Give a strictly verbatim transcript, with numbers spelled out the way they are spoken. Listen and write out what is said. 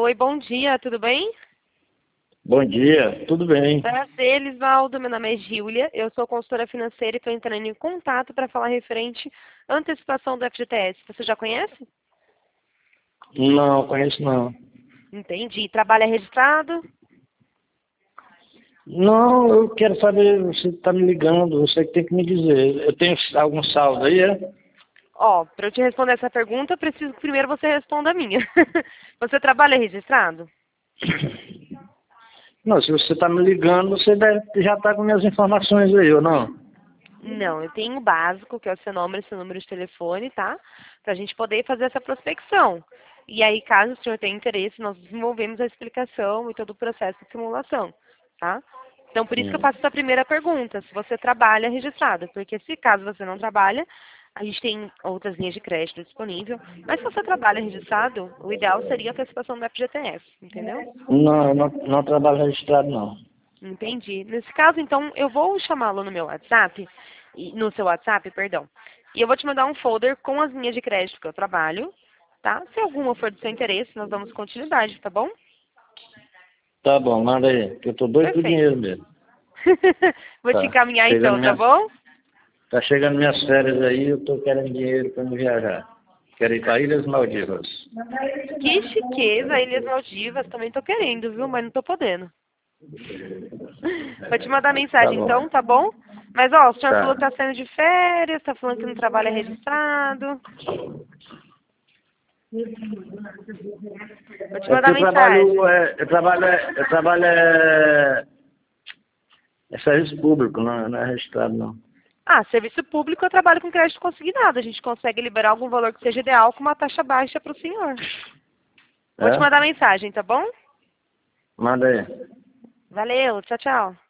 Oi, bom dia, tudo bem? Bom dia, tudo bem? Prazer, Elisvaldo. Meu nome é Júlia, eu sou consultora financeira e estou entrando em contato para falar referente à antecipação do F G T S. Você já conhece? Não, conheço não. Entendi. Trabalha registrado? Não, eu quero saber, você está me ligando, você que tem que me dizer. Eu tenho algum saldo aí, é? Ó, para eu te responder essa pergunta, eu preciso que primeiro você responda a minha. Você trabalha registrado? Não, se você está me ligando, você deve, já está com minhas informações aí, ou não? Não, eu tenho o básico, que é o seu nome e seu número de telefone, tá? Para a gente poder fazer essa prospecção. E aí, caso o senhor tenha interesse, nós desenvolvemos a explicação e todo o processo de simulação, tá? Então, por isso que eu Hum. faço essa primeira pergunta, se você trabalha registrado. Porque se caso você não trabalha, a gente tem outras linhas de crédito disponível. Mas se você trabalha registrado, o ideal seria a antecipação do F G T S, entendeu? Não, eu não, não trabalho registrado, não. Entendi. Nesse caso, então, eu vou chamá-lo no meu WhatsApp, e- no seu WhatsApp, perdão, e eu vou te mandar um folder com as linhas de crédito que eu trabalho, tá? Se alguma for do seu interesse, nós damos continuidade, tá bom? Tá bom, manda aí, que eu tô doido por Perfeito. dinheiro mesmo. Vou te Tá, encaminhar chegando então, tá minha, bom? tá chegando minhas férias aí, eu tô querendo dinheiro para me viajar. Quero ir para Ilhas Maldivas. Que chiqueza, Ilhas Maldivas, também tô querendo, viu? Mas não tô podendo. Vou te mandar Tá mensagem então, bom, tá bom? Mas ó, o senhor falou que tá. tá saindo de férias, tá falando que não trabalha registrado. Vou te É porque mandar eu trabalho, mensagem. é, eu trabalho, é, eu trabalho é, é serviço público, não, não é registrado não. Ah, serviço público eu trabalho com crédito consignado. A gente consegue liberar algum valor que seja ideal com uma taxa baixa para o senhor. Vou te É? mandar mensagem, tá bom? Manda aí. Valeu, tchau, tchau.